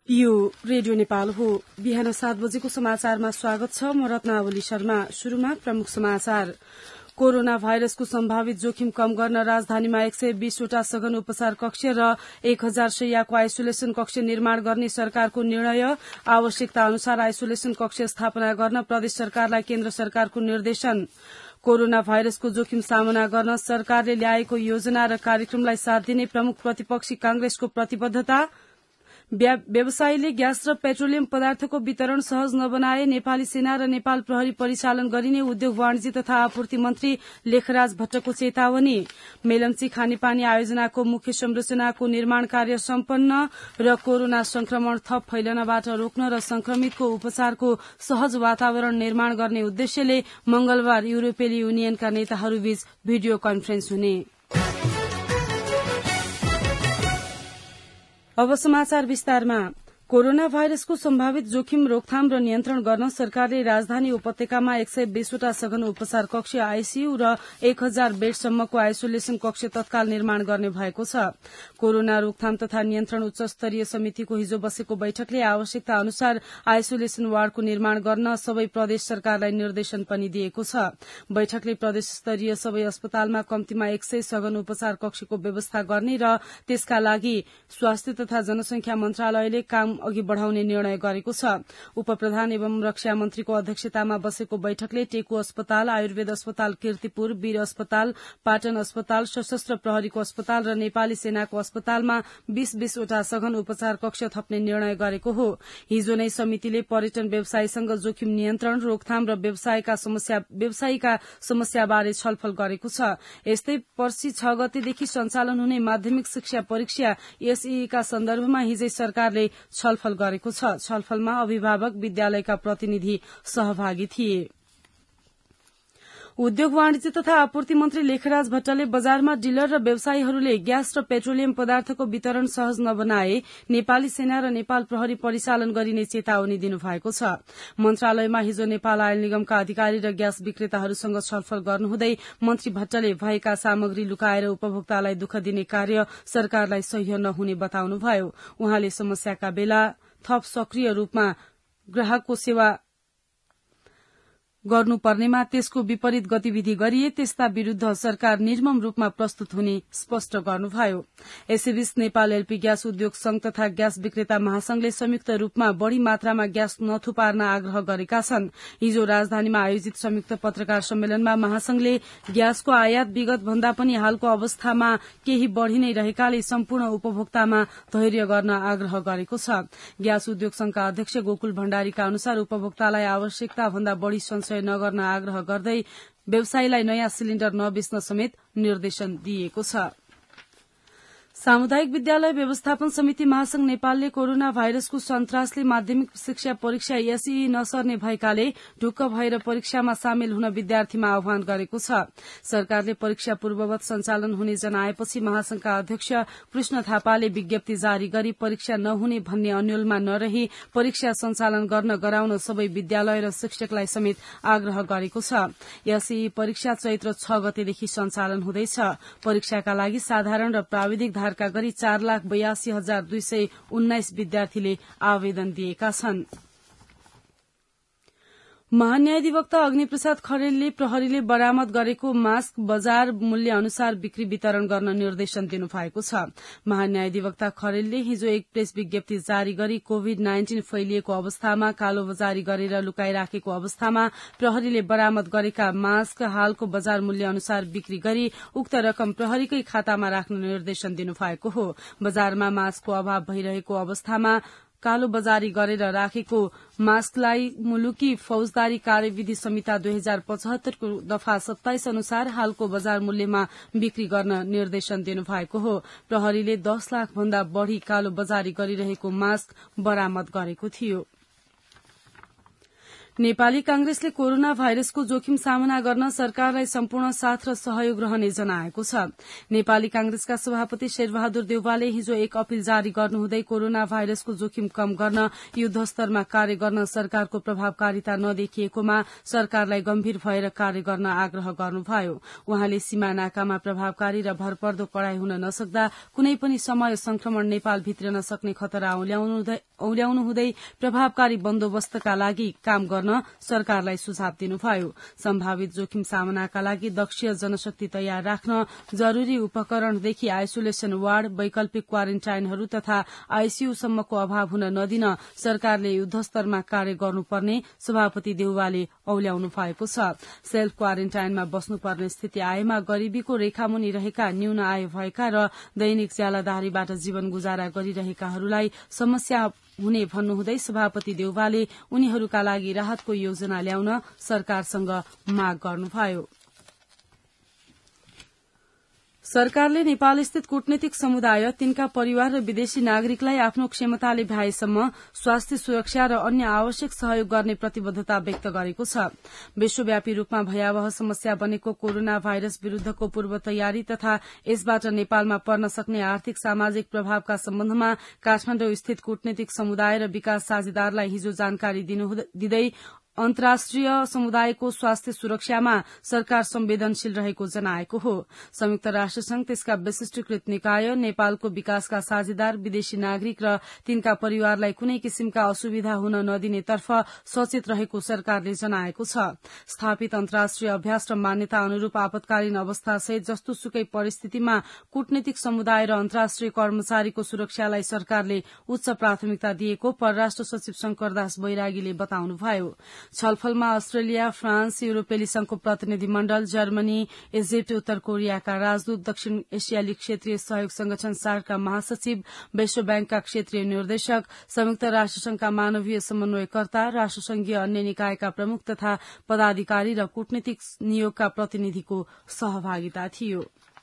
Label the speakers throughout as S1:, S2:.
S1: यो रेडियो नेपाल हो। बिहान 7 बजेको समाचारमा स्वागत छ। म रत्नावली शर्मा। शुरूमा प्रमुख समाचार। कोरोना भाइरसको सम्भावित जोखिम कम गर्न राजधानीमा 120 वटा सघन उपचार कक्ष र 1000 शैय्याको आइसोलेशन कक्ष निर्माण गर्ने सरकारको निर्णय। आवश्यकता अनुसार आइसोलेशन कक्ष स्थापना गर्न प्रदेश सरकारलाई केन्द्र सरकारको निर्देशन। कोरोना भाइरसको जोखिम सामना गर्न सरकारले ल्याएको योजना र कार्यक्रमलाई साथ दिने प्रमुख प्रतिपक्षी कांग्रेसको प्रतिबद्धता। व्यवसायीले ग्यास र पेट्रोलियम पदार्थको वितरण सहज नबनाए नेपाली सेना र नेपाल प्रहरी परिचालन गरिने उद्योग वाणिज्य तथा आपूर्ति मन्त्री लेखराज भट्टको चेतावनी। मेलम्ची खानेपानी आयोजनाको मुख्य संरचनाको निर्माण कार्य सम्पन्न र कोरोना संक्रमण थप फैलनबाट रोक्न र संक्रमितको उपचारको सहज वातावरण निर्माण गर्ने उद्देश्यले मंगलबार युरोपेली युनियनका नेताहरूबीच भिडियो कन्फरेन्स हुने। अब समाचार विस्तारमा। कोरोना भाइरसको सम्भावित जोखिम रोकथाम र नियन्त्रण गर्न सरकारले राजधानी उपत्यकामा 120 वटा सघन उपचार कक्ष आईसीयू र 1000 बेडसम्मको आइसोलेशन कक्ष तत्काल निर्माण गर्ने भएको छ। कोरोना रोकथाम तथा नियन्त्रण उच्च स्तरीय समितिको हिजो बसेको बैठकले आवश्यकता अनुसार आइसोलेशन वार्डको निर्माण गर्न सबै प्रदेश सरकारलाई निर्देशन पनि दिएको छ। बैठकले प्रदेश स्तरीय सबै अस्पतालमा कम्तीमा 100 सघन उपचार कक्षको व्यवस्था गर्ने र त्यसका लागि स्वास्थ्य तथा जनसंख्या मन्त्रालयले काम अघि बढ़ाउने निर्णय गरेको छ। उपप्रधान एवं रक्षा मन्त्रीको अध्यक्षतामा बसेको बैठकले टेकु अस्पताल, आयुर्वेद अस्पताल कीर्तिपुर, वीर अस्पताल, पाटन अस्पताल, सशस्त्र प्रहरीको अस्पताल र नेपाली सेनाको अस्पतालमा 20-20 वटा सघन उपचार कक्ष थप्ने निर्णय गरेको हो। हिजो नै समितिले पर्यटन व्यवसायीसँग जोखिम नियन्त्रण, रोकथाम र व्यवसायीका समस्याबारे छलफल गरेको छ। यस्तै पर्सि 6 गतेदेखि सञ्चालन हुने माध्यमिक शिक्षा परीक्षा एसईई का सन्दर्भमा हिजै सरकारले छलफल गरेको छ। छलफलमा अभिभावक, विद्यालयका प्रतिनिधि सहभागी थिए। उद्योग वाणिज्य तथा आपूर्ति मन्त्री लेखराज भट्टले बजारमा डिलर र व्यवसायीहरूले ग्यास र पेट्रोलियम पदार्थको वितरण सहज नबनाए नेपाली सेना र नेपाल प्रहरी परिचालन गरिने चेतावनी दिनुभएको छ। मन्त्रालयमा हिजो नेपाल आयल निगमका अधिकारी र ग्यास विक्रेताहरूसँग छलफल गर्नुहुँदै मन्त्री भट्टले भएका सामग्री लुकाएर उपभोक्तालाई दुःख दिने कार्य सरकारलाई सह्य नहुने बताउनुभयो। उहाँले समस्याका बेला थप सक्रिय रूपमा ग्राहकको सेवा गर्नुपर्नेमा त्यसको विपरीत गतिविधि गरिए त्यस्ता विरूद्ध सरकार निर्मम रूपमा प्रस्तुत हुने स्पष्ट गर्नुभयो। यसैबीच नेपाल एलपी ग्यास उद्योग संघ तथा ग्यास विक्रेता महासंघले संयुक्त रूपमा बढ़ी मात्रामा ग्यास नथुपार्न आग्रह गरेका छन्। हिजो राजधानीमा आयोजित संयुक्त पत्रकार सम्मेलनमा महासंघले ग्यासको आयात विगत भन्दा पनि हालको अवस्थामा केही बढ़ी नै रहेकाले सम्पूर्ण उपभोक्तामा धैर्य गर्न आग्रह गरेको छ। ग्यास उद्योग संघका अध्यक्ष गोकुल भण्डारीका अनुसार उपभोक्तालाई आवश्यकता भन्दा बढ़ी संशय नगर्न आग्रह गर्दै व्यवसायीलाई नयाँ सिलिण्डर नबेच्न समेत निर्देशन दिएको छ। सामुदायिक विद्यालय व्यवस्थापन समिति महासंघ नेपालले कोरोना भाइरसको सन्तासले माध्यमिक शिक्षा परीक्षा एसईई नसर्ने भएकाले ढुक्क भएर परीक्षामा सामेल हुन विद्यार्थीमा आह्वान गरेको छ। सरकारले परीक्षा पूर्ववत सञ्चालन हुने जनाएपछि महासंघका अध्यक्ष कृष्ण थापाले विज्ञप्ति जारी गरी परीक्षा नहुने भन्ने अन्यलमा नरही परीक्षा सञ्चालन गर्न गराउन सबै विद्यालय र शिक्षकलाई समेत आग्रह गरेको छ। एसईई परीक्षा चैत्र 6 गतेदेखि सञ्चालन हुँदैछ। परीक्षाका लागि साधारण र प्राविधिक का गरी 4,82,219 विद्यार्थीले आवेदन दिएका छन्। महान्यायाधिवक्ता अग्निप्रसाद खरेलले प्रहरीले बरामद गरेको मास्क बजार मूल्य अनुसार बिक्री वितरण गर्न निर्देशन दिनुभएको छ। महान्यायाधिवक्ता खरेलले हिजो एक प्रेस विज्ञप्ति जारी गरी कोभिड-19 फैलिएको अवस्थामा कालोबजारी गरेर लुकाइराखेको अवस्थामा प्रहरीले बरामद गरेका मास्क हालको बजार मूल्य अनुसार बिक्री गरी उक्त रकम प्रहरीकै खातामा राख्न निर्देशन दिनुभएको हो। बजारमा मास्कको अभाव भइरहेको अवस्थामा कालो बजारी गरेर राखेको मास्कलाई मुलुकी फौजदारी कार्यविधि संहिता 2075 को दफा 27 अनुसार हालको बजार मूल्यमा बिक्री गर्न निर्देशन दिनुभएको हो। प्रहरीले 10 लाख भन्दा बढ़ी कालो बजारी गरिरहेको मास्क बरामद गरेको थियो। नेपाली कांग्रेसले कोरोना भाइरसको जोखिम सामना गर्न सरकारलाई सम्पूर्ण साथ र सहयोग रहने जनाएको छ। नेपाली कांग्रेसका सभापति शेरबहादुर देउवाले हिजो एक अपील जारी गर्नुहुँदै कोरोना भाइरसको जोखिम कम गर्न युद्धस्तरमा कार्य गर्न सरकारको प्रभावकारिता नदेखिएकोमा सरकारलाई गम्भीर भएर कार्य गर्न आग्रह गर्नुभयो। उहाँले सीमा नाकामा प्रभावकारी र भरपर्दो कडाई हुन नसक्दा कुनै पनि समय संक्रमण नेपाल भित्रन सक्ने खतरा औल्याउनु हुँदै प्रभावकारी बन्दोबस्तका लागि काम गर्न सरकारलाई सुझाव दिनुभयो। सम्भावित जोखिम सामनाका लागि दक्ष जनशक्ति तयार राख्न जरूरी उपकरणदेखि आइसोलेशन वार्ड, वैकल्पिक क्वारेन्टाइनहरू तथा आईसीयू सम्मको अभाव हुन नदिन सरकारले युद्धस्तरमा कार्य गर्नुपर्ने सभापति देउवाले औल्याउनु भएको छ। सेल्फ क्वारेन्टाइनमा बस्नुपर्ने स्थिति आएमा गरीबीको रेखामुनि रहेका, न्यून आय भएका र दैनिक ज्यालादारीबाट जीवन गुजारा गरिरहेकाहरूलाई समस्या हुने भन्नुहुँदै सभापति देउवाले उनीहरूका लागि राहतको योजना ल्याउन सरकारसँग माग गर्नुभयो। सरकारले नेपाल स्थित कूटनीतिक समुदाय, तिनका परिवार र विदेशी नागरिकलाई आफ्नो क्षमताले भ्याएसम्म स्वास्थ्य सुरक्षा र अन्य आवश्यक सहयोग गर्ने प्रतिबद्धता व्यक्त गरेको छ। विश्वव्यापी रूपमा भयावह समस्या बनेको कोरोना भाइरस विरूद्धको पूर्व तयारी तथा यसबाट नेपालमा पर्न सक्ने आर्थिक सामाजिक प्रभावका सम्बन्धमा काठमाडौँ स्थित कूटनीतिक समुदाय र विकास साझेदारलाई हिजो जानकारी दिँदै अन्तर्राष्ट्रिय समुदायको स्वास्थ्य सुरक्षामा सरकार संवेदनशील रहेको जनाएको हो। संयुक्त राष्ट्रसंघ, त्यसका विशिष्टकृत निकाय, नेपालको विकासका साझेदार, विदेशी नागरिक र तिनका परिवारलाई कुनै किसिमका असुविधा हुन नदिनेतर्फ सचेत रहेको सरकारले जनाएको छ। स्थापित अन्तर्राष्ट्रिय अभ्यास र मान्यता अनुरूप आपतकालीन अवस्थासहित जस्तोसुकै परिस्थितिमा कूटनीतिक समुदाय र अन्तर्राष्ट्रिय कर्मचारीको सुरक्षालाई सरकारले उच्च प्राथमिकता दिएको परराष्ट्र सचिव शंकरदास बैरागीले बताउनुभयो। छलफलमा अस्ट्रेलिया, फ्रान्स, युरोपेली संघको प्रतिनिधिमण्डल, जर्मनी, इजिप्ट, उत्तर कोरियाका राजदूत, दक्षिण एसियाली क्षेत्रीय सहयोग संगठन सार्कका महासचिव, विश्व बैंकका क्षेत्रीय निर्देशक, संयुक्त राष्ट्रसंघका मानवीय समन्वयकर्ता, राष्ट्रसंघीय अन्य निकायका प्रमुख तथा पदाधिकारी र कूटनीतिक नियोगका प्रतिनिधिको सहभागिता थियो।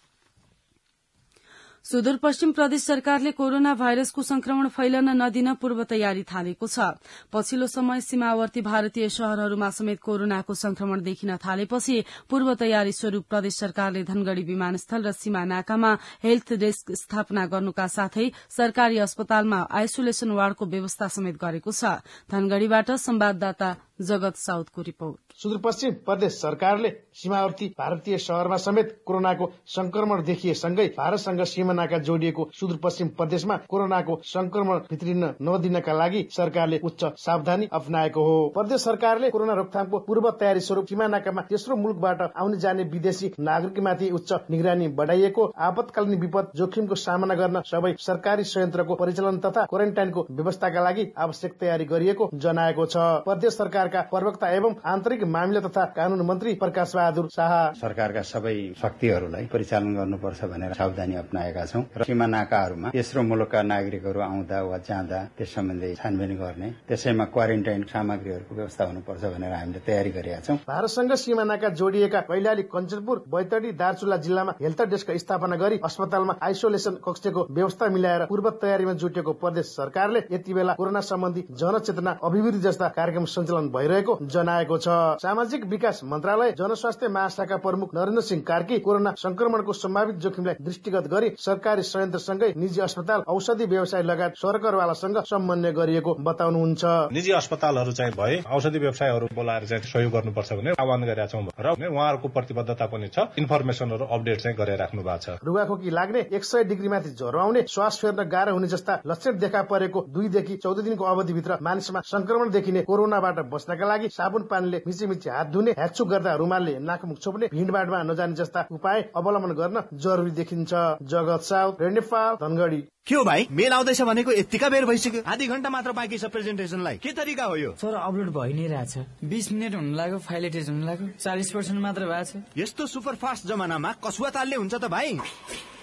S1: सुदूरपश्चिम प्रदेश सरकारले कोरोना भाइरसको संक्रमण फैलन नदिन पूर्व तयारी थालेको छ। पछिल्लो समय सीमावर्ती भारतीय शहरहरूमा समेत कोरोनाको संक्रमण देखिन थालेपछि पूर्व तयारी स्वरूप प्रदेश सरकारले धनगढ़ी विमानस्थल र सीमा नाकामा हेल्थ डेस्क स्थापना गर्नुका साथै सरकारी अस्पतालमा आइसोलेशन वार्डको व्यवस्था समेत गरेको छ। धनगढ़ीबाट संवाददाता जगत साउदको रिपोर्ट।
S2: सुदूरपश्चिम प्रदेश सरकारले सीमावर्ती भारतीय शहरमा समेत कोरोनाको संक्रमण देखिएसँगै भारतसँग सीमा नाका जोडिएको सुदूरपश्चिम प्रदेशमा कोरोनाको संक्रमण भित्रिन नदिनका लागि सरकारले उच्च सावधानी अपनाएको हो। प्रदेश सरकारले कोरोना रोकथामको पूर्व तयारी स्वरूप सीमा नाकामा तेस्रो मुलुकबाट आउने जाने विदेशी नागरिकमाथि उच्च निगरानी बढ़ाइएको, आपतकालीन विपद जोखिमको सामना गर्न सबै सरकारी संयन्त्रको परिचालन तथा क्वारेन्टाइनको व्यवस्थाका लागि आवश्यक तयारी गरिएको जनाएको छ। प्रदेश सरकारका प्रवक्ता एवं आन्तरिक मामिला तथा कानून मन्त्री प्रकाश बहादुर शाह
S3: सरकारका सबै शक्तिहरूलाई परिचालन गर्नुपर्छ भनेर सावधानी अपनाएका छौं र सीमा नाकाहरूमा तेस्रो मुलुकका नागरिकहरू आउँदा वा जाँदा त्यस सम्बन्धी छानबिन गर्ने, त्यसैमा क्वारेन्टाइन सामग्रीहरूको व्यवस्था हुनुपर्छ भनेर हामीले तयारी गरेका छौं।
S2: भारतसँग सीमा नाका जोडिएका कैलाली, कञ्चनपुर, बैतडी, दार्चुला जिल्लामा हेल्थ डेस्क स्थापना गरी अस्पतालमा आइसोलेशन कक्षको व्यवस्था मिलाएर पूर्व तयारीमा जुटेको प्रदेश सरकारले यति बेला कोरोना सम्बन्धी जनचेतना अभिवृद्धि जस्ता कार्यक्रम सञ्चालन भइरहेको जनाएको छ। सामाजिक विकास मन्त्रालय जनस्वास्थ्य महाशाखा प्रमुख नरेन्द्र सिंह कार्की कोरोना संक्रमणको सम्भावित जोखिमलाई दृष्टिगत गरी सरकारी संयन्त्रसँगै निजी अस्पताल, औषधि व्यवसाय लगायत सरकारवालासँग समन्वय गरिएको बताउनुहुन्छ।
S4: निजी अस्पतालहरू चाहिँ भए औषधि व्यवसायहरू बोलाएर चाहिँ सहयोग गर्नुपर्छ भने आह्वान गरेका छौं र उहाँहरूको प्रतिबद्धता पनि छ। इन्फर्मेसनहरू अपडेट चाहिँ गरिराख्नु भएको छ।
S2: रुगाखोकी लाग्ने, 100 डिग्रीमाथि ज्वरो आउने, श्वास फेर्न गाह्रो हुने जस्ता लक्षण देखा परेको 2 देखि 14 दिनको अवधिभित्र मानिसमा संक्रमण देखिने कोरोनाबाट बच्नका लागि साबुन पानीले मिची हात धुने, ह्याचुक गर्दा रुमालले नाकमुख छोप्ने, भिडभाडमा नजाने जस्ता उपाय अवलम्बन गर्न जरुरी देखिन्छ। जगत साउथ, नेपाल, धनगढ़ी।
S5: के हो भाइ, मेल आउँदैछ भनेको यतिका बेर भइसक्यो, आधी घण्टा मात्र बाँकी छ प्रेजेन्टेसनलाई। के तरिका हो यो?
S6: सर, अपलोड भइ नै रहेछ। 20 मिनेट हुन लाग्यो, फाइल एटेच हुन लाग्यो, 40% मात्र भएको छ।
S5: यस्तो सुपर फास्ट जमानामा कसुवा तालले हुन्छ त भाइ?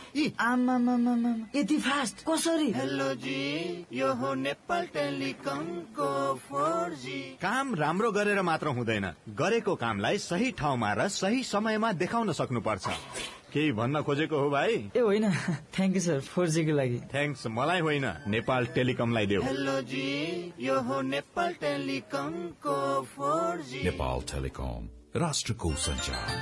S6: यति फास्ट कसरी?
S5: हेलो जी, यो हो नेपाल टेलिकमको 4G। काम राम्रो गरेर मात्र हुँदैन, गरेको कामलाई सही ठाउँमा र सही समयमा देखाउन सक्नुपर्छ। केही भन्न खोजेको हो भाइ?
S6: ए होइन, थ्याङ्क यू सर 4G को लागि।
S5: थ्याङ्क्स मलाई होइन, नेपाल टेलिकमलाई देऊ। हेलो जी, यो हो नेपाल टेलिकमको 4G।
S7: नेपाल टेलिकम, राष्ट्रको सञ्चार।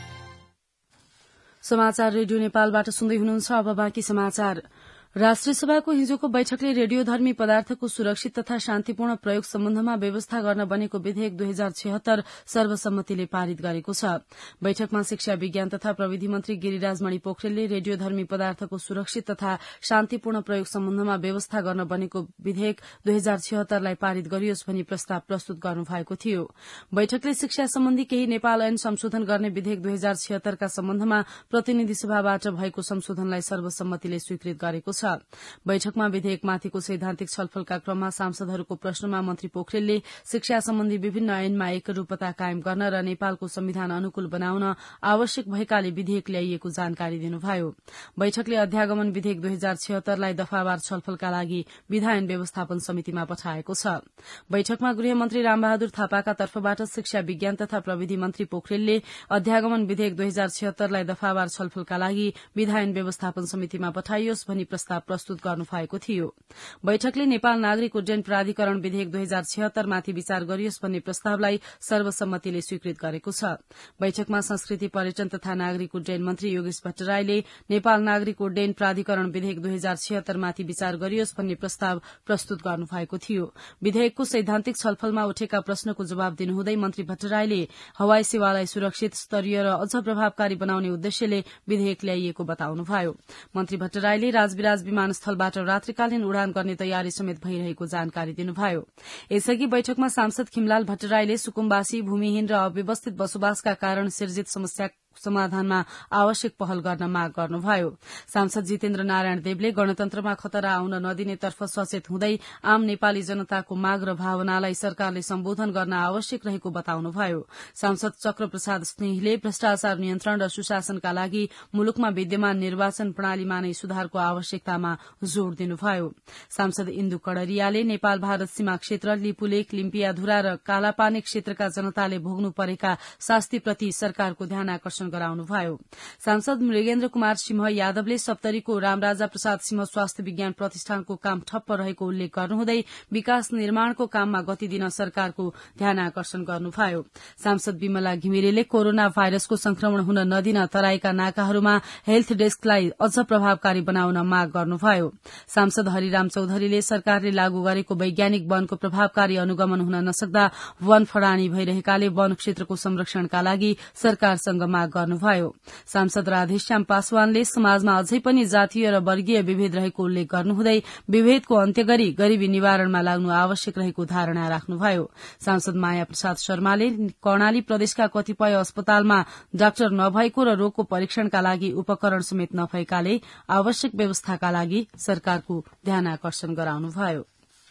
S1: समाचार रेडियो नेपालबाट सुन्दै हुनुहुन्छ। अब बाँकी समाचार। राष्ट्रिय सभाको हिजोको बैठकले रेडियोधर्मी पदार्थको सुरक्षित तथा शान्तिपूर्ण प्रयोग सम्बन्धमा व्यवस्था गर्न बनेको विधेयक 2076 सर्वसम्मतिले पारित गरेको छ। बैठकमा शिक्षा विज्ञान तथा प्रविधि मन्त्री गिरिराज मणि पोखरेलले रेडियोधर्मी पदार्थको सुरक्षित तथा शान्तिपूर्ण प्रयोग सम्बन्धमा व्यवस्था गर्न बनेको विधेयक 2076 लाई पारित गरियोस् भनी प्रस्ताव प्रस्तुत गर्नुभएको थियो। बैठकले शिक्षा सम्बन्धी केही नेपाल ऐन संशोधन गर्ने विधेयक 2076 का सम्बन्धमा प्रतिनिधि सभाबाट भएको संशोधनलाई सर्वसम्मतिले स्वीकृत गरेको छ। बैठकमा विधेयकमाथिको सैद्धान्तिक छलफलका क्रममा सांसदहरूको प्रश्नमा मन्त्री पोखरेलले शिक्षा सम्बन्धी विभिन्न ऐनमा एकरूपता कायम गर्न र नेपालको संविधान अनुकूल बनाउन आवश्यक भएकाले विधेयक ल्याइएको जानकारी दिनुभयो। बैठकले अध्यागमन विधेयक 2076 लाई दफावार छलफलका लागि विधा ऐन व्यवस्थापन समितिमा पठाएको छ। बैठकमा गृहमन्त्री रामबहादुर थापाका तर्फबाट शिक्षा विज्ञान तथा प्रविधि मन्त्री पोखरेलले अध्यागमन विधेयक 2076 लाई दफावार छलफलका लागि विधा ऐन व्यवस्थापन समितिमा पठाइयोस् भनी प्रस्ताव प्रस्तुत गर्नुभएको थियो। बैठकले नेपाल नागरिक उड्डयन प्राधिकरण विधेयक 2076 माथि विचार गरियोस् भन्ने प्रस्तावलाई सर्वसम्मतिले स्वीकृत गरेको छ। बैठकमा संस्कृति पर्यटन तथा नागरिक उड्डयन मन्त्री योगेश भट्टराईले नेपाल नागरिक उड्डयन प्राधिकरण विधेयक 2076 माथि विचार गरियोस् भन्ने प्रस्ताव प्रस्तुत गर्नुभएको थियो। विधेयकको सैद्धान्तिक छलफलमा उठेका प्रश्नको जवाब दिनुहुँदै मन्त्री भट्टराईले हवाई सेवालाई सुरक्षित, स्तरीय र अझ प्रभावकारी बनाउने उद्देश्यले विधेयक ल्याइएको बताउनुभयो। मन्त्री भट्टराईले राजविराज विमानस्थलबाट रात्रिकालीन उडान गर्ने तयारी समेत भइरहेको जानकारी दिनुभयो। यसअघि बैठकमा सांसद खिमलाल भट्टराईले सुकुम्बासी, भूमिहीन र अव्यवस्थित बसोबासका कारण सिर्जित समस्या समाधानमा आवश्यक पहल गर्न माग गर्नुभयो। सांसद जितेन्द्र नारायण देवले गणतन्त्रमा खतरा आउन नदिनेतर्फ सचेत हुँदै आम नेपाली जनताको माग र भावनालाई सरकारले सम्बोधन गर्न आवश्यक रहेको बताउनुभयो। सांसद चक्रप्रसाद स्नेहीले भ्रष्टाचार नियन्त्रण र सुशासनका लागि मुलुकमा विद्यमान निर्वाचन प्रणालीमा नै सुधारको आवश्यकतामा जोड़ दिनुभयो। सांसद इन्दु कड़रियाले नेपाल भारत सीमा क्षेत्र लिपुलेख, लिम्पियाधुरा र कालापानी क्षेत्रका जनताले भोग्नु परेका शास्तिप्रति सरकारको ध्यान आकर्षण गराउनुभयो। सांसद मृगेन्द्र कुमार सिंह यादवले सप्तरीको रामराजा प्रसाद सिंह स्वास्थ्य विज्ञान प्रतिष्ठानको काम ठप्प रहेको उल्लेख गर्नुहुँदै विकास निर्माणको काममा गति दिन सरकारको ध्यान आकर्षण गर्नुभयो। सांसद विमला घिमिरेले कोरोना भाइरसको संक्रमण हुन नदिन तराईका नाकाहरूमा हेल्थ डेस्कलाई अझ प्रभावकारी बनाउन माग गर्नुभयो। सांसद हरिराम चौधरीले सरकारले लागू गरेको वैज्ञानिक वनको प्रभावकारी अनुगमन हुन नसक्दा वन फडानी भइरहेकाले वन क्षेत्रको संरक्षणका लागि सरकारसँग माग गर्नुभयो। सांसद राधेश्याम पासवानले समाजमा अझै पनि जातीय र वर्गीय विभेद रहेको उल्लेख गर्नुहुँदै विभेदको अन्त्य गरी गरीबी निवारणमा लाग्नु आवश्यक रहेको धारणा राख्नुभयो। सांसद माया प्रसाद शर्माले कर्णाली प्रदेशका कतिपय अस्पतालमा डाक्टर नभएको र रोगको परीक्षणका लागि उपकरण समेत नभएकाले आवश्यक व्यवस्थाका लागि सरकारको ध्यान आकर्षण गराउनुभयो।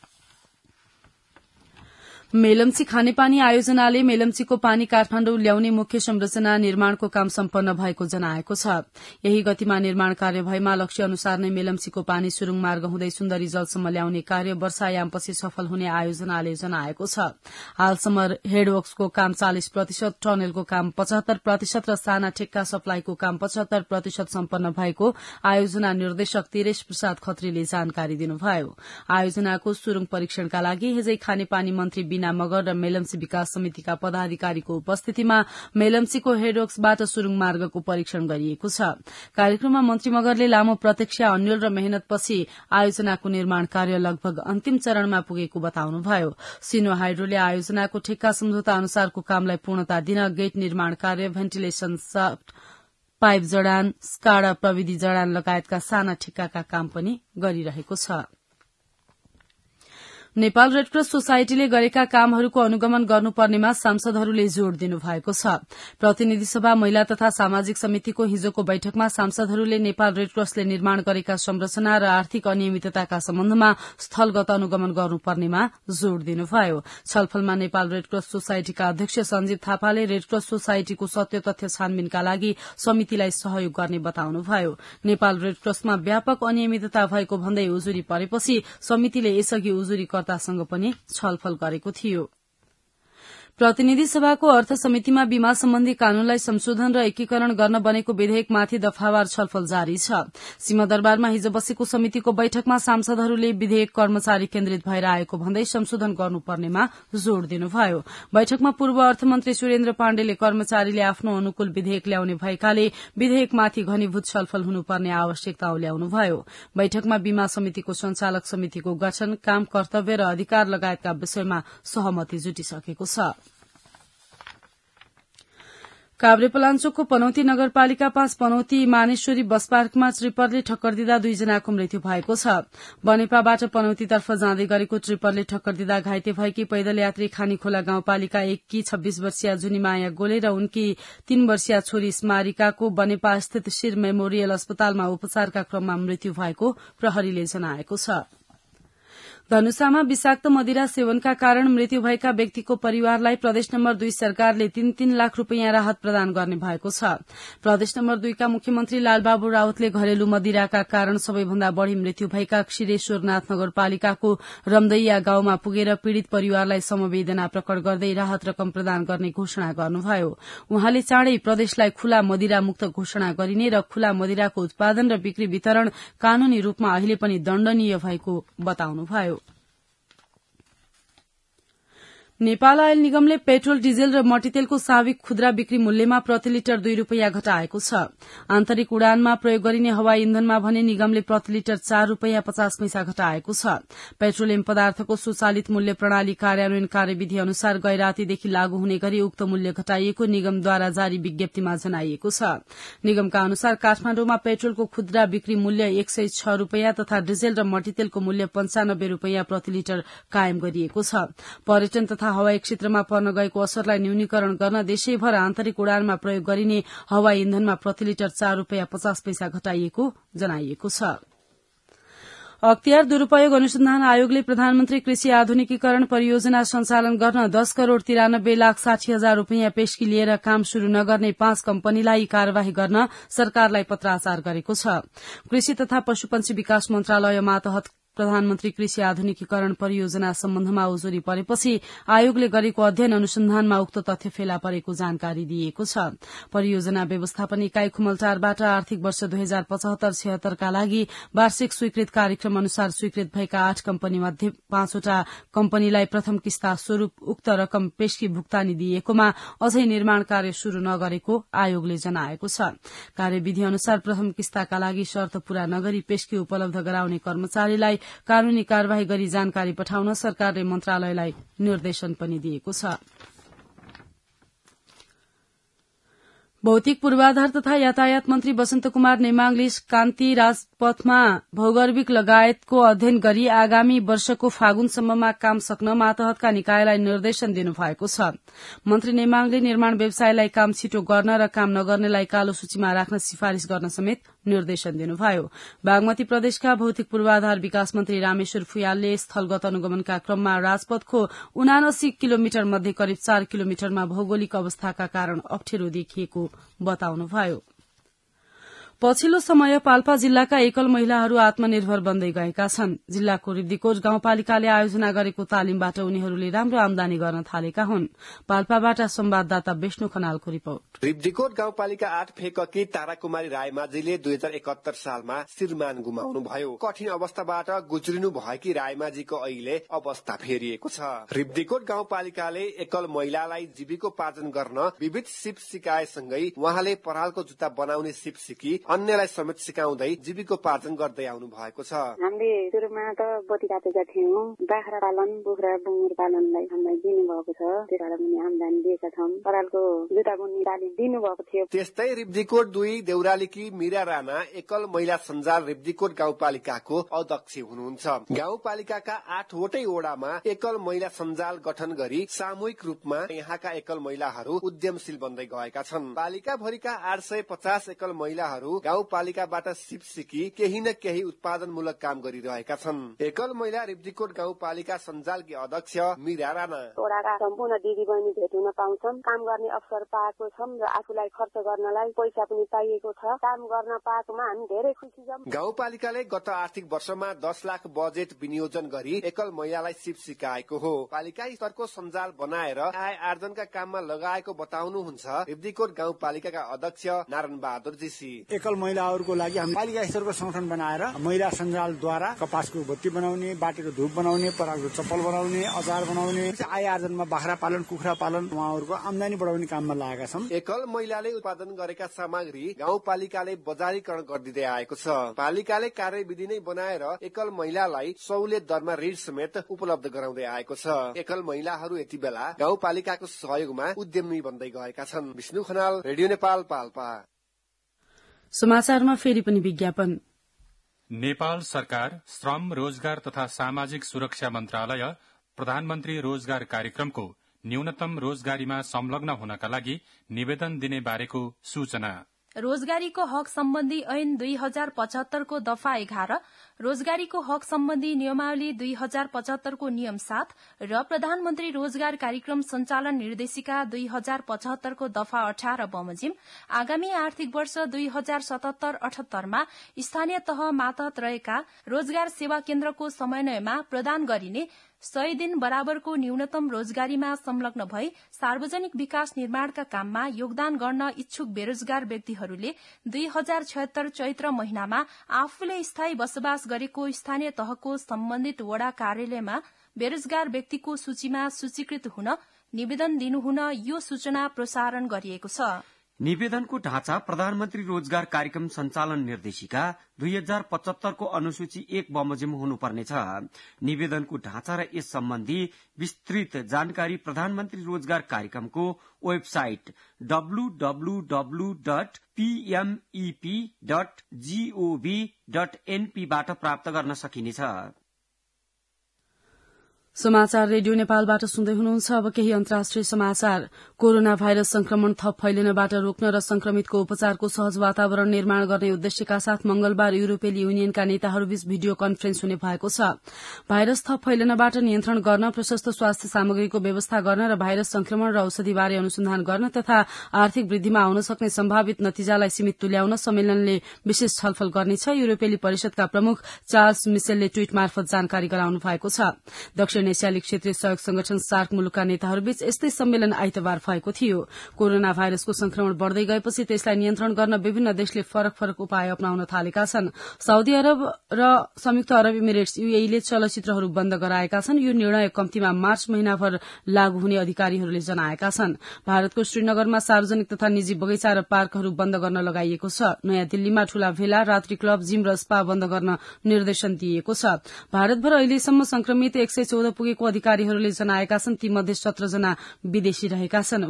S1: मेलम्ची खानेपानी आयोजनाले मेलम्चीको पानी काठमाण्डु ल्याउने मुख्य संरचना निर्माणको काम सम्पन्न भएको जनाएको छ। यही गतिमा निर्माण कार्य भएमा लक्ष्य अनुसार नै मेलम्चीको पानी सुरुङ मार्ग हुँदै सुन्दरी जलसम्म ल्याउने कार्य वर्षायामपछि सफल हुने आयोजनाले जनाएको छ। हालसम्म हेडवर्क्सको काम 40%, टनेलको काम 75% र साना ठेक्का सप्लाईको काम 75% सम्पन्न भएको आयोजना निर्देशक तिरेश प्रसाद खत्रीले जानकारी दिनुभयो। आयोजनाको सुरुङ परीक्षणका लागि हिजै खानेपानी मन्त्री बीना मगर र मेलम्ची विकास समितिका पदाधिकारीको उपस्थितिमा मेलम्चीको हेडवर्क्सबाट सुरुङ मार्गको परीक्षण गरिएको छ। कार्यक्रममा मन्त्री मगरले लामो प्रतीक्षा, अन्यल र मेहनतपछि आयोजनाको निर्माण कार्य लगभग अन्तिम चरणमा पुगेको बताउनुभयो। सिनो हाइड्रोले आयोजनाको ठेक्का सम्झौता अनुसारको कामलाई पूर्णता दिन गेट निर्माण कार्य, भेन्टिलेशन शाफ्ट, पाइप जडान, स्काडा प्रविधि जडान लगायतका साना ठेक्काका काम पनि गरिरहेको छ। नेपाल रेडक्रस सोसाइटीले गरेका कामहरूको अनुगमन गर्नुपर्नेमा सांसदहरूले जोड़ दिनुभएको छ। प्रतिनिधि सभा महिला तथा सामाजिक समितिको हिजोको बैठकमा सांसदहरूले नेपाल रेडक्रसले निर्माण गरेका संरचना र आर्थिक अनियमितताका सम्बन्धमा स्थलगत अनुगमन गर्नुपर्नेमा जोड़ दिनुभयो। छलफलमा नेपाल रेडक्रस सोसाइटीका अध्यक्ष सञ्जीव थापाले रेडक्रस सोसाइटीको सत्य तथ्य छानबिनका लागि समितिलाई सहयोग गर्ने बताउनुभयो। नेपाल रेडक्रसमा व्यापक अनियमितता भएको भन्दै उजुरी परेपछि समितिले यसअघि उजुरीकर्तासँग पनि छलफल गरेको थियो। प्रतिनिधि सभाको अर्थ समितिमा बीमा सम्बन्धी कानूनलाई संशोधन र एकीकरण गर्न बनेको विधेयकमाथि दफावार छलफल जारी छ। सिंहदरबारमा हिजो बसेको समितिको बैठकमा सांसदहरूले विधेयक कर्मचारी केन्द्रित भएर आएको भन्दै संशोधन गर्नुपर्नेमा जोड़ दिनुभयो। बैठकमा पूर्व अर्थमन्त्री सुरेन्द्र पाण्डेले कर्मचारीले आफ्नो अनुकूल विधेयक ल्याउने भएकाले विधेयकमाथि घनीभूत छलफल हुनुपर्ने आवश्यकता ल्याउनुभयो। बैठकमा बीमा समितिको संचालक समितिको गठन, काम, कर्तव्य र अधिकार लगायतका विषयमा सहमति जुटिसकेको छ। काभ्रेपलाञ्चोकको पनौती नगरपालिका 5 पनौती मानेश्वरी बस पार्कमा ट्रिपरले ठक्कर दिँदा 2 जनाको मृत्यु भएको छ। बनेपाबाट पनौतीतर्फ जाँदै गरेको ट्रिपरले ठक्कर दिँदा घाइते भएकी पैदल यात्री खानीखोला गाउँपालिका 1 की 26 वर्षीय जुनीमाया गोले र उनकी 3 वर्षीय छोरी स्मारिकाको बनेपा स्थित शिर मेमोरियल अस्पतालमा उपचारका क्रममा मृत्यु भएको प्रहरीले जनाएको छ। धनुषामा विषाक्त मदिरा सेवनका कारण मृत्यु भएका व्यक्तिको परिवारलाई प्रदेश नम्बर 2 सरकारले 3-3 लाख रूपियाँ राहत प्रदान गर्ने भएको छ। प्रदेश नम्बर 2 का मुख्यमन्त्री लालबाबु राउतले घरेलु मदिराका कारण सबैभन्दा बढ़ी मृत्यु भएका क्षीरेश्वरनाथ नगरपालिकाको रमदैया गाउँमा पुगेर पीड़ित परिवारलाई समवेदना प्रकट गर्दै राहत रकम प्रदान गर्ने घोषणा गर्नुभयो। उहाँले चाँडै प्रदेशलाई खुला मदिरा मुक्त घोषणा गरिने र खुला मदिराको उत्पादन र बिक्री वितरण कानूनी रूपमा अहिले पनि दण्डनीय भएको बताउनुभयो। नेपाल आयल निगमले पेट्रोल, डिजेल र मट्टीतेलको साविक खुद्रा बिक्री मूल्यमा प्रति लिटर 2 रूपियाँ घटाएको छ। आन्तरिक उडानमा प्रयोग गरिने हवाई इन्धनमा भने निगमले प्रति लिटर 4 रूपियाँ 50 पैसा घटाएको छ। पेट्रोलियम पदार्थको स्वचालित मूल्य प्रणाली कार्यान्वयन कार्यविधि अनुसार गैरातीदेखि लागू हुने गरी उक्त मूल्य घटाइएको निगमद्वारा जारी विज्ञप्तिमा जनाइएको छ। निगमका अनुसार काठमाण्डुमा पेट्रोलको खुद्रा बिक्री मूल्य 106 रूपियाँ तथा डिजेल र मट्टीतेलको मूल्य 95 रूपियाँ प्रति लिटर कायम गरिएको छ। पर्यटन तथा हवाई क्षेत्रमा पर्न गएको असरलाई न्यूनीकरण गर्न देशैभर आन्तरिक उडानमा प्रयोग गरिने हवाई इन्धनमा प्रति लिटर 4 रूपियाँ 50 पैसा घटाइएको जनाइएको छ। अख्तियार दुरूपयोग अनुसन्धान आयोगले प्रधानमन्त्री कृषि आधुनिकीकरण परियोजना सञ्चालन गर्न 10 करोड़ 93 लाख 60 हजार रूपियाँ पेशकी लिएर काम शुरू नगर्ने 5 कम्पनीलाई कार्यवाही गर्न सरकारलाई पत्राचार गरेको छ। कृषि तथा पशुपन्छी विकास मन्त्रालय मातहत प्रधानमन्त्री कृषि आधुनिकीकरण परियोजना सम्बन्धमा उजुरी परेपछि आयोगले गरेको अध्ययन अनुसन्धानमा उक्त तथ्य फेला परेको जानकारी दिएको छ। परियोजना व्यवस्थापन इकाई खुमलटारबाट आर्थिक वर्ष 2075-76 का लागि वार्षिक स्वीकृत कार्यक्रम अनुसार स्वीकृत भएका 8 कम्पनी मध्ये 5वटा कम्पनीलाई प्रथम किस्ता स्वरूप उक्त रकम पेशकी भुक्तानी दिएकोमा अझै निर्माण कार्य शुरू नगरेको आयोगले जनाएको छ। कार्यविधि अनुसार प्रथम किस्ताका लागि शर्त पूरा नगरी पेशकी उपलब्ध गराउने कर्मचारीलाई कानूनी कार्यवाही गरी जानकारी पठाउन सरकारले मन्त्रालयलाई निर्देशन पनि दिएको छ। भौतिक पूर्वाधार तथा यातायात मन्त्री वसन्त कुमार नेमाङले कान्ति राजपथमा भौगर्भिक लगायतको अध्ययन गरी आगामी वर्षको फागुनसम्ममा काम सक्न मातहतका निकायलाई निर्देशन दिनुभएको छ। मन्त्री नेमाङले निर्माण व्यवसायलाई काम छिटो गर्न र काम नगर्नेलाई कालो सूचीमा राख्न सिफारिश गर्न समेत निर्देशन दिनुभयो। बागमती प्रदेशका भौतिक पूर्वाधार विकास मन्त्री रामेश्वर फुयालले स्थलगत अनुगमनका क्रममा राजपथको 79 किलोमिटर मध्ये करिब 4 किलोमिटरमा भौगोलिक अवस्थाका कारण अप्ठ्यारो देखिएको बताउनुभयो। पछिल्लो समय पाल्पा जिल्लाका एकल महिलाहरू आत्मनिर्भर बन्दै गएका छन्। जिल्लाको रिब्दीकोट गाउँपालिकाले आयोजना गरेको तालिमबाट उनीहरूले राम्रो आमदानी गर्न थालेका हुन्। पाल्पाबाट संवाददाता विष्णु खनालको रिपोर्ट।
S8: रिब्दीकोट गाउँपालिका 8 फेककी ताराकुमारी रायमाझीले 2071 सालमा श्रीमान गुमाउनुभयो। कठिन अवस्थाबाट गुज्रिनु भएकी रायमाझीको अहिले अवस्था फेरिएको छ। रिब्दीकोट गाउँपालिकाले एकल महिलालाई जीविकोपार्जन गर्न विविध सिप सिकाएसँगै उहाँले परालको जुत्ता बनाउने सिप सिकी अन्यलाई समेत सिकाउँदै जीविकोपार्जन गर्दै आउनु भएको छ।
S9: हामीले सुरुमा त बत्ती काटेका थियौँ। बाख्रा पालन, कुखुरा, बुङ्गुर पालनलाई हामीलाई दिनुभएको छ। त्यसबाट पनि आम्दानी दिएका छौँ। परालको जुत्ता बुन्ने तालिम दिनुभएको थियो।
S8: त्यस्तै रिब्दीकोट 2 देउरालीकी मीरा राणा एकल महिला सञ्जाल रिब्दीकोट गाउँपालिकाको अध्यक्ष हुनुहुन्छ। गाउँपालिकाका 8वटै वडामा एकल महिला सञ्जाल गठन गरी सामूहिक रूपमा यहाँका एकल महिलाहरू उद्यमशील बन्दै गएका छन्। पालिका भरिका 850 एकल महिलाहरू गाउँपालिकाबाट सिप सिकी केही न केही उत्पादनमूलक काम गरिरहेका छन्। एकल महिला रिब्दीकोट गाउँपालिका सञ्जालकी अध्यक्ष मीरा राणा
S9: वडाका सम्पूर्ण दिदी बहिनी भेट हुन पाउँछन्। काम गर्ने अवसर पाएको छौँ र आफूलाई खर्च गर्नलाई पैसा पनि पाइएको छ। काम गर्न पाएकोमा हामी धेरै खुसी छौँ।
S8: गाउँपालिकाले गत आर्थिक वर्षमा 10 लाख बजेट विनियोजन गरी एकल महिलालाई सिप सिकाएको हो। पालिका स्तरको सञ्जाल बनाएर आय आर्जनका काममा लगाएको बताउनुहुन्छ रिब्दीकोट गाउँपालिकाका अध्यक्ष नारायण बहादुर जीसी।
S10: एकल महिलाहरूको लागि हामी पालिका स्तरको संगठन बनाएर महिला सञ्जालद्वारा कपासको भुत्ती बनाउने, बाटेको धुप बनाउने, परालको चप्पल बनाउने, अचार बनाउने, आय आर्जनमा बाख्रा पालन, कुखुरा पालन, उहाँहरूको आम्दानी बढाउने काममा लागेका छन्।
S8: एकल महिलाले उत्पादन गरेका सामग्री गाउँपालिकाले बजारीकरण गरिदिँदै आएको छ। पालिकाले कार्यविधि नै बनाएर एकल महिलालाई सहुलियत दरमा ऋण समेत उपलब्ध गराउँदै आएको छ। एकल महिलाहरू यति बेला गाउँपालिकाको सहयोगमा उद्यमी बन्दै गएका छन्। विष्णु खनाल, रेडियो नेपाल, पाल्पा।
S1: समाचारमा फेरि पनि विज्ञापन।
S11: नेपाल सरकार श्रम, रोजगार तथा सामाजिक सुरक्षा मन्त्रालय प्रधानमन्त्री रोजगार कार्यक्रमको न्यूनतम रोजगारीमा संलग्न हुनका लागि निवेदन दिने बारेको सूचना।
S12: रोजगारीको हक सम्बन्धी ऐन 2075 को दफा 11, रोजगारीको हक सम्बन्धी नियमावली 2075 को नियम 7 र प्रधानमन्त्री रोजगार कार्यक्रम सञ्चालन निर्देशिका 2075 को दफा 18 बमोजिम आगामी आर्थिक वर्ष 2077-78 मा स्थानीय तह मातहत रहेका रोजगार सेवा केन्द्रको समन्वयमा प्रदान गरिने 100 दिन बराबरको न्यूनतम रोजगारीमा संलग्न भई सार्वजनिक विकास निर्माणका काममा योगदान गर्न इच्छुक बेरोजगार व्यक्तिहरूले 2076 चैत्र महिनामा आफूले स्थायी बसोबास गरेको स्थानीय तहको सम्बन्धित वडा कार्यालयमा बेरोजगार व्यक्तिको सूचीमा सूचीकृत हुन निवेदन दिनुहुन यो सूचना प्रसारण गरिएको छ।
S13: निवेदनको ढाँचा प्रधानमन्त्री रोजगार कार्यक्रम सञ्चालन निर्देशिका 2075 को अनुसूची 1 बमोजिम हुनुपर्नेछ। निवेदनको ढाँचा र यस सम्बन्धी विस्तृत जानकारी प्रधानमन्त्री रोजगार कार्यक्रमको वेबसाइट www.pmep.gov.np बाट प्राप्त गर्न सकिनेछ।
S1: समाचार रेडियो नेपालबाट सुन्दै हुनुहुन्छ। अब केही अन्तर्राष्ट्रिय समाचार। कोरोना भाइरस संक्रमण थप फैलिनबाट रोक्न र संक्रमितको उपचारको सहज वातावरण निर्माण गर्ने उद्देश्यका साथ मंगलबार युरोपेली युनियनका नेताहरूबीच भिडियो कन्फरेन्स हुने भएको छ। भाइरस थप फैलिनबाट नियन्त्रण गर्न, प्रशस्त स्वास्थ्य सामग्रीको व्यवस्था गर्न र भाइरस संक्रमण र औषधिबारे अनुसन्धान गर्न तथा आर्थिक वृद्धिमा आउन सक्ने सम्भावित नतिजालाई सीमित तुल्याउन सम्मेलनले विशेष छलफल गर्नेछ। युरोपेली परिषदका प्रमुख चार्ल्स मिसेलले ट्वीट मार्फत जानकारी गराउनु भएको छ। दक्षिण एसियाली क्षेत्रीय सहयोग संगठन सार्क मुलुकका नेताहरूबीच यस्तै सम्मेलन आइतबार भएको थियो। कोरोना भाइरसको संक्रमण बढ़दै गएपछि त्यसलाई नियन्त्रण गर्न विभिन्न देशले फरक फरक उपाय अपनाउन थालेका छन्। साउदी अरब र संयुक्त अरब इमिरेट्स यूएईले चलचित्रहरू बन्द गराएका छन्। यो निर्णय कम्तीमा मार्च महिनाभर लागू हुने अधिकारीहरूले जनाएका छन्। भारतको श्रीनगरमा सार्वजनिक तथा निजी बगैँचा र पार्कहरू बन्द गर्न लगाइएको छ। नयाँ दिल्लीमा ठूला भेला, रात्रि क्लब, जिम र स्पा बन्द गर्न निर्देशन दिइएको छ। भारतभर अहिलेसम्म संक्रमित 114 पुगेको अधिकारीहरूले जनाएका छन्। तीमध्ये 17 जना विदेशी रहेका छन्।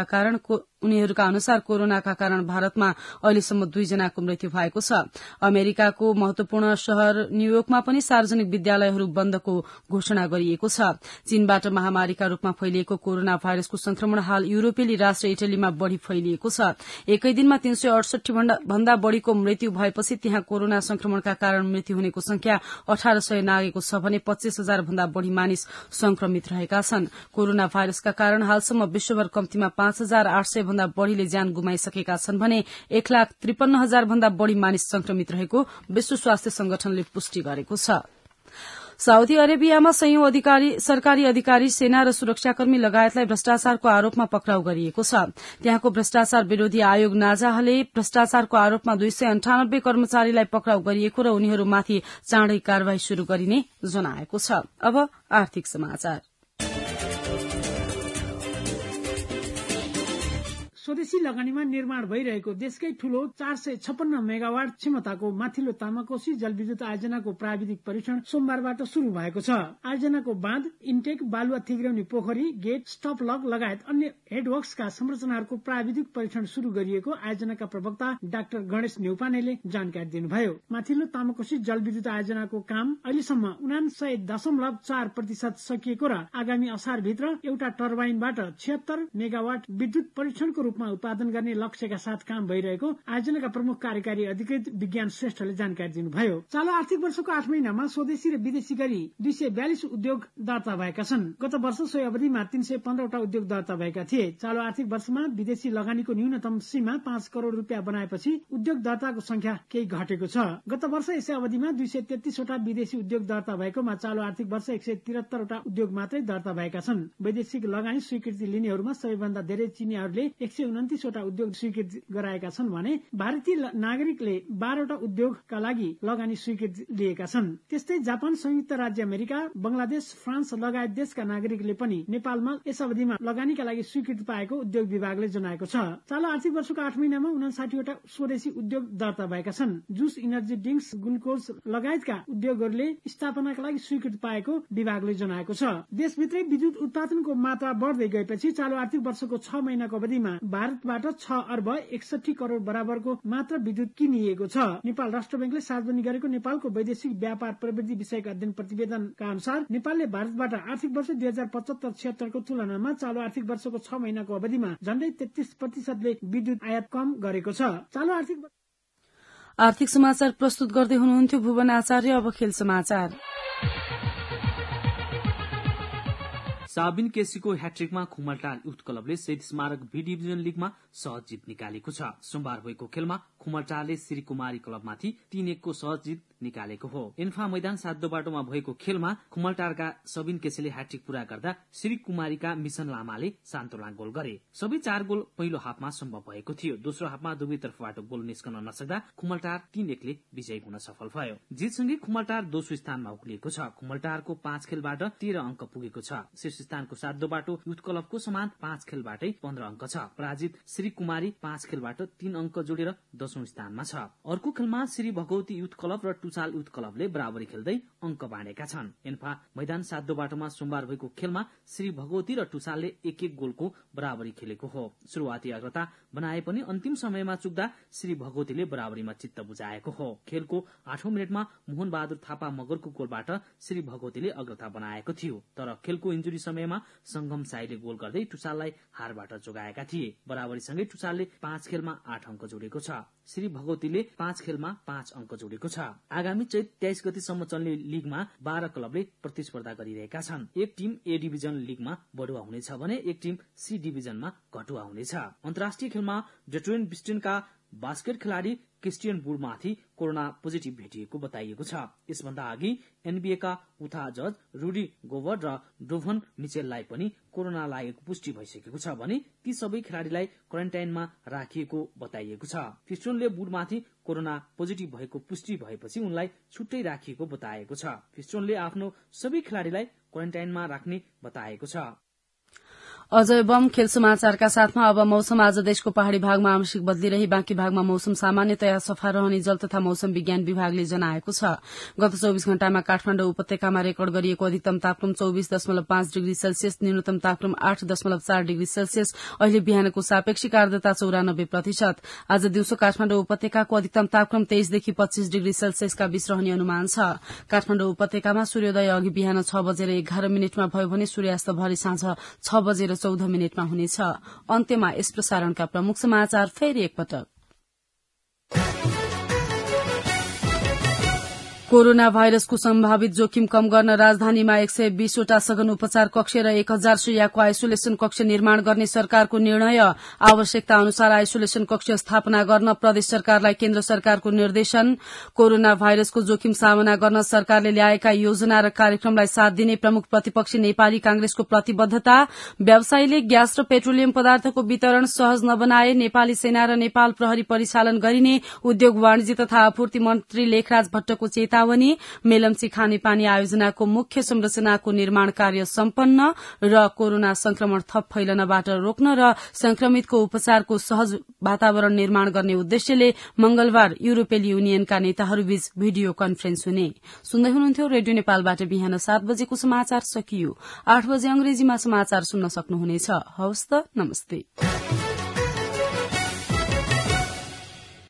S1: उनीहरूका अनुसार कोरोनाका कारण भारतमा अहिलेसम्म 2 जनाको मृत्यु भएको छ। अमेरिकाको महत्वपूर्ण शहर न्यूयोर्कमा पनि सार्वजनिक विद्यालयहरू बन्दको घोषणा गरिएको छ। चीनबाट महामारीका रूपमा फैलिएको कोरोना भाइरसको संक्रमण हाल युरोपेली राष्ट्र इटलीमा बढ़ी फैलिएको छ। एकै दिनमा 368 भन्दा बढ़ीको मृत्यु भएपछि त्यहाँ कोरोना संक्रमणका कारण मृत्यु हुनेको संख्या 1800 नागेको छ भने 25,000 भन्दा बढ़ी मानिस संक्रमित रहेका छन्। कोरोना भाइरसका कारण हालसम्म विश्वभर कम्तीमा 5,800 भन्दा बढ़ीले ज्यान गुमाइसकेका छन् भने 1,53,000 भन्दा बढ़ी मानिस संक्रमित रहेको विश्व स्वास्थ्य संगठनले पुष्टि गरेको छ। साउदी अरेबियामा संयौं सरकारी अधिकारी, सेना र सुरक्षाकर्मी लगायतलाई भ्रष्टाचारको आरोपमा पक्राउ गरिएको छ। त्यहाँको भ्रष्टाचार विरोधी आयोग नाजाहले भ्रष्टाचारको आरोपमा 298 कर्मचारीलाई पक्राउ गरिएको र उनीहरूमाथि चाँडै कार्यवाही शुरू गरिने जनाएको छ। अब आर्थिक समाचार।
S14: स्वदेशी लगानीमा निर्माण भइरहेको देशकै ठूलो 456 मेगावाट क्षमताको माथिल्लो तामाकोशी जलविद्युत आयोजनाको प्राविधिक परीक्षण सोमबारबाट शुरू भएको छ। आयोजनाको बाँध, इन्टेक, बालुवा थिग्र्याउने पोखरी, गेट, स्टप लक लगायत अन्य हेडवर्क्सका संरचनाहरूको प्राविधिक परीक्षण शुरू गरिएको आयोजनाका प्रवक्ता डाक्टर गणेश न्यौपानेले जानकारी दिनुभयो। माथिल्लो तामाकोशी जलविद्युत आयोजनाको काम अहिलेसम्म 99.4% सकिएको र आगामी असारभित्र एउटा टर्बाइनबाट 76 मेगावाट विद्युत परीक्षणको रूपमा उत्पादन गर्ने लक्ष्यका साथ काम भइरहेको आयोजनाका प्रमुख कार्यकारी अधिकृत विज्ञान श्रेष्ठले जानकारी दिनुभयो। चालू आर्थिक वर्षको 8 महिनामा स्वदेशी र विदेशी गरी 242 उद्योग दर्ता भएका छन्। गत वर्ष सोही अवधिमा 315 वटा उद्योग दर्ता भएका थिए। चालू आर्थिक वर्षमा विदेशी लगानीको न्यूनतम सीमा 5 करोड़ रुपियाँ बनाएपछि उद्योग दर्ताको संख्या केही घटेको छ। गत वर्ष यसै अवधिमा 233 वटा विदेशी उद्योग दर्ता भएकोमा चालू आर्थिक वर्ष 173 वटा उद्योग मात्रै दर्ता भएका छन्। वैदेशिक लगानी स्वीकृति लिनेहरूमा सबैभन्दा धेरै चीनीहरूले 129 वटा उद्योग स्वीकृति गराएका छन् भने भारतीय नागरिकले 12 वटा उद्योगका लागि लगानी स्वीकृति लिएका छन्। त्यस्तै जापान, संयुक्त राज्य अमेरिका, बंगलादेश, फ्रान्स लगायत देशका नागरिकले पनि नेपालमा यस अवधिमा लगानीका लागि स्वीकृति पाएको उद्योग विभागले जनाएको छ। चालू आर्थिक वर्षको 8 महिनामा 59 वटा स्वदेशी उद्योग दर्ता भएका छन्। जुस, इनर्जी ड्रिंक्स, ग्लुकोज लगायतका उद्योगहरूले स्थापनाका लागि स्वीकृति पाएको विभागले जनाएको छ। देशभित्रै विद्युत उत्पादनको मात्रा बढ्दै गएपछि चालू आर्थिक वर्षको 6 महिनाको अवधिमा भारतबाट 6 अर्ब 61 करोड़ बराबरको मात्र विद्युत किनिएको छ। नेपाल राष्ट्र बैंकले सार्वजनिक गरेको नेपालको वैदेशिक व्यापार प्रवृत्ति विषयक अध्ययन प्रतिवेदनका अनुसार नेपालले भारतबाट आर्थिक वर्ष 2075-76 को तुलनामा चालू आर्थिक वर्षको 6 महिनाको अवधिमा झण्डै 33% विद्युत आयात कम गरेको छ। चालू
S1: आर्थिक समाचार प्रस्तुत गर्दै हुनुहुन्थ्यो भुवन आचार्य। अब खेल समाचार।
S15: साबिन केसीको ह्याट्रिकमा खुमलटार युथ क्लबले शहीद स्मारक बी डिभिजन लीगमा सहज जित निकालेको छ। सोमबार भएको खेलमा खुमलटारले श्री कुमारी क्लबमाथि 3-1 को सहज जित निकालेको हो। इन्फा मैदान सातो बाटोमा भएको खेलमा खुमलटारका सबिन केसीले ह्याट्रिक पूरा गर्दा श्री कुमारीका मिशन लामाले सान्तोला गोल गरे। सबै 4 गोल पहिलो हाफमा सम्भव भएको थियो। दोस्रो हाफमा दुवै तर्फबाट गोल निस्कन नसक्दा खुमलटार 3-1 ले विजयी हुन सफल भयो। जितसँगै खुमलटार दोस्रो स्थानमा उक्लिएको छ। खुमलटारको 5 खेलबाट 13 अंक पुगेको छ। शीर्ष स्थानको सातो बाटो युथ क्लबको समान 5 खेलबाटै 15 अंक छ। पराजित श्री कुमारी 5 खेलबाट 3 अंक जोडेर 10औं स्थानमा छ। अर्को खेलमा श्री भगवती युथ क्लब र टुसाल युथ क्लबले बराबरी खेल्दै अंक बाँडेका छन्। इन्फा मैदान सातो बाटोमा सोमबार भएको खेलमा श्री भगवती र टुसालले 1-1 गोलको बराबरी खेलेको हो। शुरूआती अग्रता बनाए पनि अन्तिम समयमा चुक्दा श्री भगवतीले बराबरीमा चित्त बुझाएको हो। खेलको 8औं मिनेटमा मोहन बहादुर थापा मगरको गोलबाट श्री भगवतीले अग्रता बनाएको थियो। तर खेलको इन्जुरी समयमा संगम साईले गोल गर्दै टुसाललाई हारबाट जोगाएका थिए। बराबरीसँगै टुसालले 5 खेलमा 8 अंक जोडेको छ। श्री भगवतीले 5 खेलमा 5 अंक जोडेको छ। आगामी चैत 23 गतिसम्म चल्ने लीगमा 12 क्लबले प्रतिस्पर्धा गरिरहेका छन्। एक टिम ए डिभिजन लीगमा बढुवा हुनेछ भने एक टिम सी डिभिजनमा घटुवा हुनेछ। अन्तर्राष्ट्रिय खेलमा डेट्रोइट पिस्टनका बास्केट खेलाड़ी क्रिस्टियन वुडमाथि कोरोना पोजिटिभ भेटिएको बताइएको छ। यसभन्दा अघि एनबीएका उथा जज रुडी गोबर र डोभन मिचेललाई पनि कोरोना लागेको पुष्टि भइसकेको छ भने ती सबै खेलाड़ीलाई क्वारेन्टाइनमा राखिएको बताइएको छ। क्रिस्टियनले वुडमाथि कोरोना पोजिटिभ भएको पुष्टि भएपछि उनलाई छुट्टै राखिएको बताएको छ। क्रिस्टियनले आफ्नो सबै खेलाड़ीलाई क्वारेन्टाइनमा राख्ने बताएको छ।
S1: अजय बम खेल समाचारका साथमा अब मौसम। आज देशको पहाड़ी भागमा आंशिक बदली रही बाँकी भागमा मौसम सामान्यतया सफा रहने जल तथा मौसम विज्ञान विभागले जनाएको छ। गत 24 घण्टामा काठमाडौँ उपत्यकामा रेकर्ड गरिएको अधिकतम तापक्रम 24.5 डिग्री सेल्सियस, न्यूनतम तापक्रम 8.4 डिग्री सेल्सियस। अहिले बिहानको सापेक्षिक आर्द्रता 94%। आज दिउँसो काठमाडौँ उपत्यकाको अधिकतम तापक्रम 23 देखि 25 डिग्री सेल्सियसका बीच रहने अनुमान छ। काठमाडौँ उपत्यकामा सूर्योदय अघि बिहान 6:11 भयो भने सूर्यास्त भरि साँझ 6:14 हुनेछ। अन्त्यमा यस प्रसारणका प्रमुख समाचार फेरि एकपटक। कोरोना भाइरसको सम्भावित जोखिम कम गर्न राजधानीमा 120 वटा सघन उपचार कक्ष र 1000 शय्याको आइसोलेसन कक्ष निर्माण गर्ने सरकारको निर्णय। आवश्यकता अनुसार आइसोलेसन कक्ष स्थापना गर्न प्रदेश सरकारलाई केन्द्र सरकारको निर्देशन। कोरोना भाइरसको जोखिम सामना गर्न सरकारले ल्याएका योजना र कार्यक्रमलाई साथ दिने प्रमुख प्रतिपक्षी नेपाली कांग्रेसको प्रतिबद्धता। व्यवसायीले ग्यास र पेट्रोलियम पदार्थको वितरण सहज नबनाए नेपाली सेना र नेपाल प्रहरी परिचालन गरिने उद्योग वाणिज्य तथा आपूर्ति मन्त्री लेखराज भट्टको चेतावनी। चेतावनी, मेलम्ची खानेपानी आयोजनाको मुख्य संरचनाको निर्माण कार्य सम्पन्न र कोरोना संक्रमण थप फैलनबाट रोक्न र संक्रमितको उपचारको सहज वातावरण निर्माण गर्ने उद्देश्यले मंगलबार युरोपेली युनियनका नेताहरूबीच भिडियो कन्फरेन्स हुने। सुन्दै हुनुहुन्थ्यो रेडियो नेपालबाट बिहान 7 बजेको समाचार सकियो। 8 बजे अंग्रेजीमा समाचार सुन्न सक्नुहुनेछ। हवस् त, नमस्ते।